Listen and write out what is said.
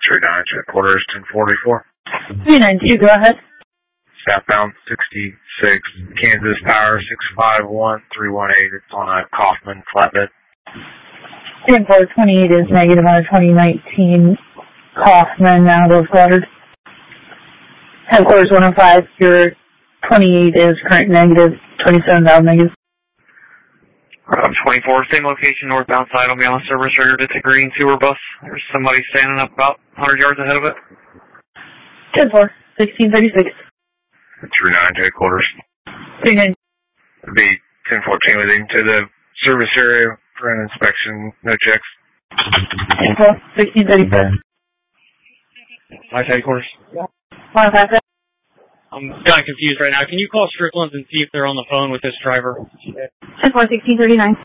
39 check quarters 1044. 392, go ahead. Southbound 66, Kansas Power 651318. It's on a Kaufman flatbed. 10-4, 28 is negative on a 2019 Kaufman out of Goddard. Headquarters 105, your 28 is current negative, 27,000 negative. 24, same location, northbound side. I'll be on the service ready to take green tour bus. There's somebody standing up about 100 yards ahead of it. 10-4, 1636. 39 headquarters. 39. It'll be 1014 leading to the service area for an inspection. No checks. 10-4, 1635. Nice headquarters. 105. I'm kind of confused right now. Can you call Strickland's and see if they're on the phone with this driver? 10-4, 1639.